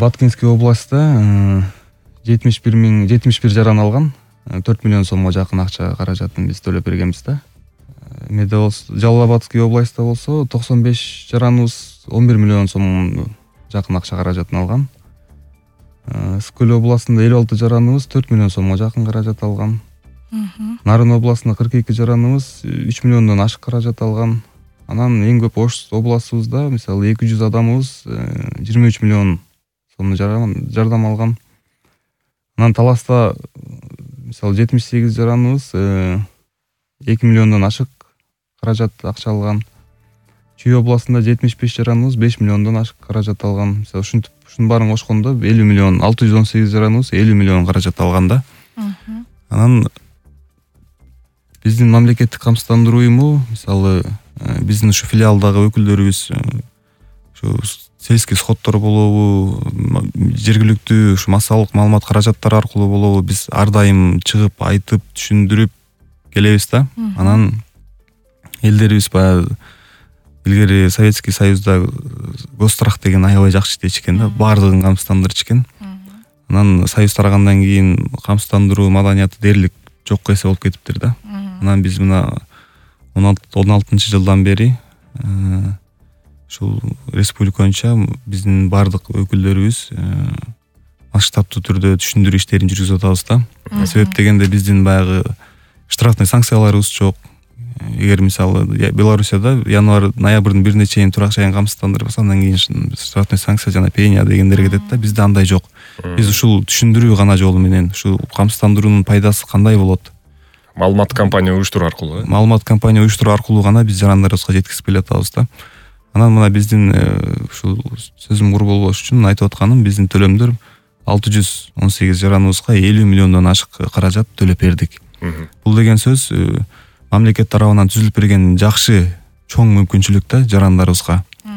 Баткенский областта 71 жаран алган. 4 миллион сомго жакын акча каражатын биз төлөп бергенбиз да. Эмеде болсо Жалал Абадский областта болсо 95 жараныбыз 11 миллион сом жакын акча каражатын алган. Скөл областында 56 жараныбыз 4 миллион сомго жакын каражат алган. Нарын областында 42 жараныбыз 3 миллиондон ашык каражат алган. Анан эң көп Ош областыбызда мисалы 200 адамыбыз 23 миллион сомдун жардам алган. Анан Таласта мисалы 78 жараныбыз 2 миллиондон ашык каражат акча алган. Чүй областында 75 жараныбыз 5 миллиондон ашык каражат алган. Мисалы ушунун баарын кошкондо 50 миллион, 618 жараныбыз 50 миллион каражат алган да. Анан биздин мамлекеттик камсыздандыруу уюму мисалы биздин ушу филиалдагы өкүлдөрүбүз ушу сельский сходдор болобу, жергиликтүү ушу массалык маалымат каражаттары аркылуу болобу биз ар дайым чыгып айтып түшүндүрүп келебиз да. Анан элдерибиз баягы илгери Советский Союзда гострах деген аябай жакшы иштечү экен да, баардыгын камсыздандырчу экен. Анан Союз тарагандан кийин камсыздандыруу маданияты дээрлик жокко эсе болуп кетиптир да. Анан биз мына 16-жылдан бери ушул республика боюнча биздин баардык өкүлдөрүбүз масштабтуу түрдө түшүндүрүү иштерин жүргүзүп атабыз да. Себеп дегенде биздин баягы штрафный санкцияларыбыз жок. Эгер мисалы Белоруссияда январь-ноябрдын 1-ине чейин турак жайын камсыздандырбаса, андан кийин штрафный санкция жана пеня дегендер кетет да. Бизде андай жок. Биз ушул түшүндүрүү гана жолу менен ушул камсыздандыруунун пайдасы кандай болот? Маалымат кампания уюштуруу аркылуу. Маалымат кампания уюштуруу аркылуу гана биз жарандарыбызга жеткизип келатабыз да. Анан мына биздин ушул сөзүм куру болбош үчүн айтып атканым, биздин төлөмдөр 618 жараныбызга 50 миллиондон ашык каражат төлөп бердик. Бул деген сөз мамлекет тарабынан түзүлүп берген жакшы чоң мүмкүнчүлүк да жарандарыбызга.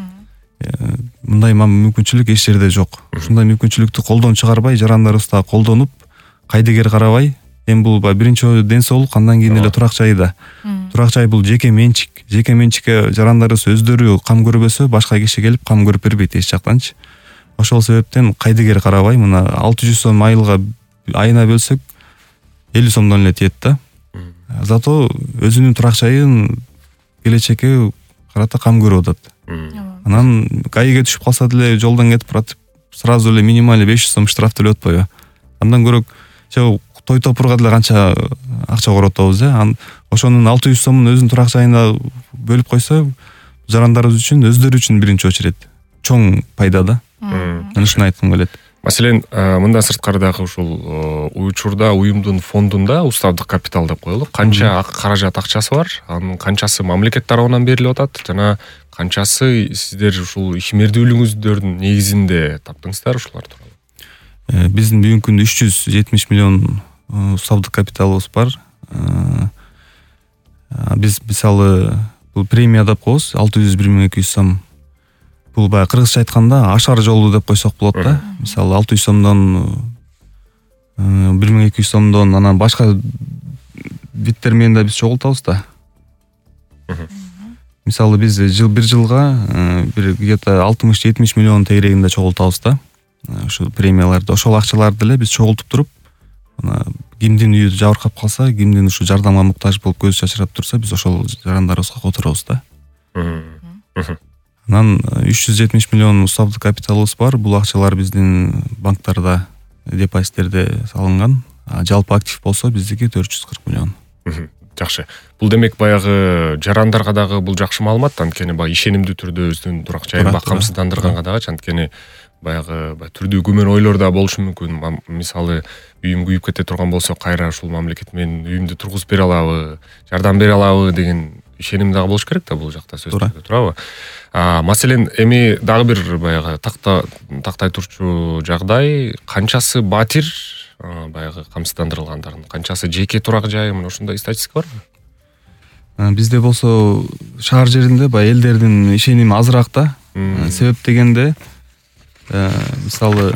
Мындай мүмкүнчүлүк эч жерде жок. Ушундай мүмкүнчүлүктү колдон чыгарбай, жарандарыбызга колдонуп, кайдыгер карабай, эми бул биринчи ден соолук, андан кийин эле турак жай да. Турак жай бул жеке менчик. Жеке менчикке жарандарыбыз өздөрү кам көрбөсө, башка киши келип кам көрүп бербейт эч жактанчы. Ошол себептен кайдыгер карабай, мына 600 сом айына бөлсөк 50 сомдон эле тиет да. Зато өзүнүн турак жайын келечекке карата кам көрүп атат. Анан гаиге түшүп калса деле, жолдон кетип баратып, сразу эле минималь 500 сом штраф төлөп атпайбы? Андан көрөк той топурга деле канча акча коротобуз ошонун 600 сомун өзүнүн турак жайына бөлүп койсо, жарандарыбыз үчүн, өздөрү үчүн биринчи очередь чоң пайда да. Мен ушуну айткым келет. Маселен, мындан сырткары дагы ушул учурда уюмдун фондунда уставдык капитал деп коелу. Канча каражат акчасы бар? Анын канчасы мамлекет тарабынан берилип атат жана канчасы сиздер ушул ишмердүүлүгүңүздөрдүн негизинде таптыңыздар ушулар тууралуу? Биздин бүгүнкү күндө 370 миллион уставдык капиталыбыз бар. Биз мисалы бул премия деп коебуз, 601.200 сом. Бул баягы кыргызча айтканда ашар жолу деп койсок болот да. Мисалы 600 сомдон 1200 сомдон анан башка биттер менен да биз чогултабыз да. Мисалы биз бир жылга бир где-то 60-70 миллион тегерегинде чогултабыз да. Ушул премияларды, ошол акчаларды деле биз чогултуп туруп, кимдин үйү жабыркап калса, кимдин ушу жардамга муктаж болуп көзү чачырап турса, биз ошол жарандарыбызга которобуз да. Анан 370 миллион уставдык капиталыбыз бар. Бул акчалар биздин банктарда, депозиттерде салынган. Жалпы актив болсо биздики 440 миллион. Жакшы. Бул демек баягы жарандарга дагы бул жакшы маалымат, анткени баягы ишенимдүү түрдө өзүнүн турак жайын камсыздандырганга дагы, анткени баягы түрдүү күмөн ойлор да болушу мүмкүн. Мисалы, үйүм күйүп кете турган болсо, кайра ушул мамлекет менен үйүмдү тургузуп бере алабы, жардам бере алабы деген ишеним дагы болуш керек да бул жакта, сөзсүз туурабы? Маселен, эми дагы бир баягы тактай турчу жагдай, канчасы батир баягы камсыздандырылгандардын, канчасы жеке турак жай, мына ушундай статистика барбы? Бизде болсо шаар жеринде баягы элдердин ишеними азыраак да. Себеп дегенде мисалы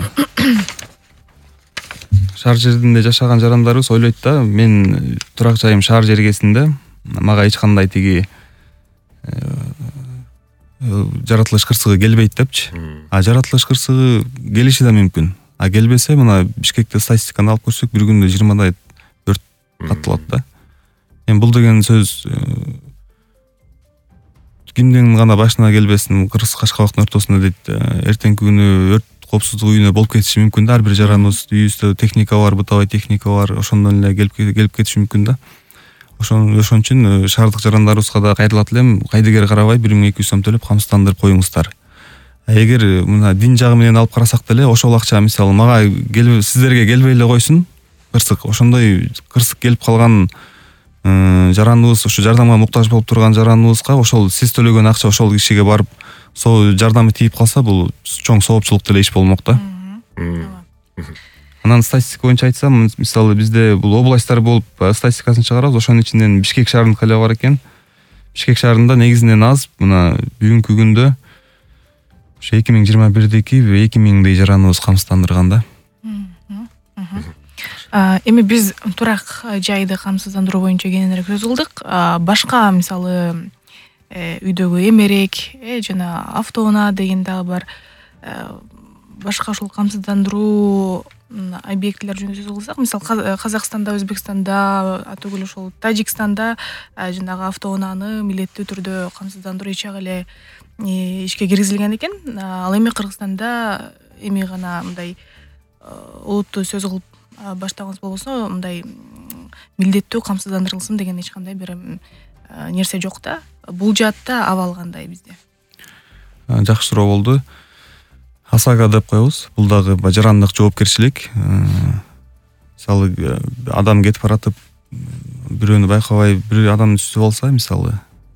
шаар жеринде жашаган жарандарыбыз ойлойт да, мен турак жайым шаар жергесинде, мага эч кандай тиги жаратылыш кырсыгы келбейт депчи. А жаратылыш кырсыгы келиши да мүмкүн. А келбесе мына Бишкекте статистиканы алып көрсөк бир күндө 20 өрт катталат да. Эми бул деген сөз кимдин гана башына келбесин, Кыргыз Кашкабактын ортосунда дейт, эртеңки күнү өрт коопсуздук үйүнө болуп кетиши мүмкүн да. Ар бир жараныбыз үйүбүздө техника бар, бытовой техника бар, ошондон эле келип кетиши мүмкүн да. Ошон үчүн шаардык жарандарыбызга да кайрылат элем, кайдыгер карабай 1200 сом төлөп камсыздандырып коюңуздар. Эгер мына дин жагы менен алып карасак деле, ошол акча мисалы мага сиздерге келбей эле койсун, кырсык ошондой кырсык келип калган жараныбыз, ушу жардамга муктаж болуп турган жараныбызга ошол сиз төлөгөн акча ошол кишиге барып жардамы тийип калса, бул чоң соопчулук деле иш болмок да. Анан статистика боюнча айтсам, мисалы бизде бул областтар болуп статистикасын чыгарабыз, ошонун ичинен Бишкек шаарындыкы эле бар экен. Бишкек шаарында негизинен аз, мына бүгүнкү күндө ошо 2021деки 2000дей жараныбыз камсыздандырган да. Эми биз турак жайды камсыздандыруу боюнча кененирээк сөз кылдык. Башка мисалы үйдөгү эмерек, жана автоунаа деген дагы бар. Башка ушул камсыздандыруу объектилер жөнүндө сөз кылсак, мисалы Казакстанда, Өзбекстанда, атөгүл ошол Тажикстанда жанагы автоунааны милдеттүү түрдө камсыздандыруу ичак эле ишке киргизилген экен. Ал эми Кыргызстанда эми гана мындай олуттуу сөз кылып баштагыңыз болбосо, мындай милдеттүү камсыздандырылсын деген эч кандай бир нерсе жок да. Бул жаатта абал кандай бизде? Жакшы суроо болду. ОСАГО деп коебуз. Бул дагы жарандык жоопкерчилик. Мисалы адам кетип баратып, бирөөнү байкабай бир адам түзүп алса, мисалы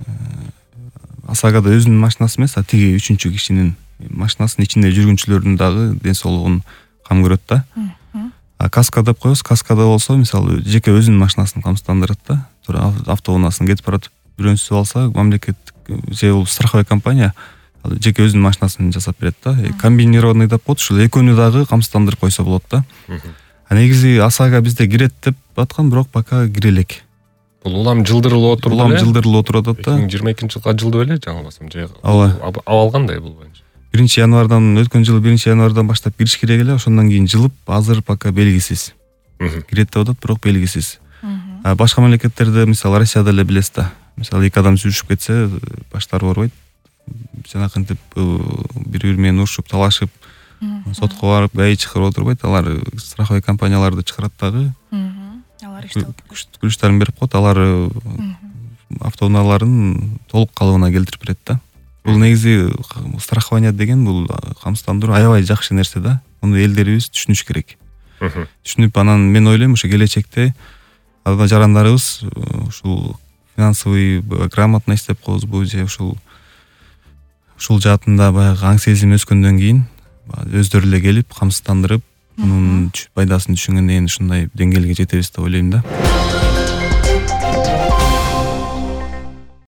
ОСАГОда өзүнүн машинасы эмес, тиги үчүнчү кишинин машинасынын ичинде жүргүнчүлөрдүн дагы ден соолугун кам көрөт да. Каска деп коебуз. Каскада болсо, мисалы жеке өзүнүн машинасын камсыздандырат да. Автоунаасын кетип баратып бирөөнү түзүп алса, мамлекеттик же бул страховой компания жеке өзүнүн машинасын жасап берет да. Комбинированный деп коет, ушул экөөнү дагы камсыздандырып койсо болот да. Негизи ОСАГО бизде кирет деп аткан, бирок пока кире элек. Бул улам жылдырылып отурду. Улам жылдырылып отуруп атат да. 2022 жылга жылды беле, жаңылбасам, же. Ооба. Кандай бул боюнча? 1-январдан, өткөн жылы 1-январдан баштап кириш керек эле, ошондон кийин жылып, азыр пока белгисиз. Кирет деп атат, бирок белгисиз. Башка мамлекеттерде, мисалы Россияда эле билесиз да. Мисалы эки адам сүйлөшүп кетсе, баштары оорубайт. Жанакынтип бири-бири менен урушуп, талашып, сотко барып, бай чыгарып отурбайт. Алар страховой компанияларды чыгарат дагы. Алар иштеп күчтөрүн берип коет, алар автоунааларын толук калыбына келтирип берет да. Бул негизи страхование деген бул камсыздандыруу аябай жакшы нерсе да. Муну элдерибиз түшүнүш керек. Түшүнүп, анан мен ойлойм, ушу келечекте жарандарыбыз ушул финансовый грамотность деп коебузбу, же ушул жаатында баягы аң сезим өскөндөн кийин өздөрү эле келип камсыздандырып, мунун пайдасын түшүнгөндөн кийин ушундай деңгээлге жетебиз деп ойлойм да.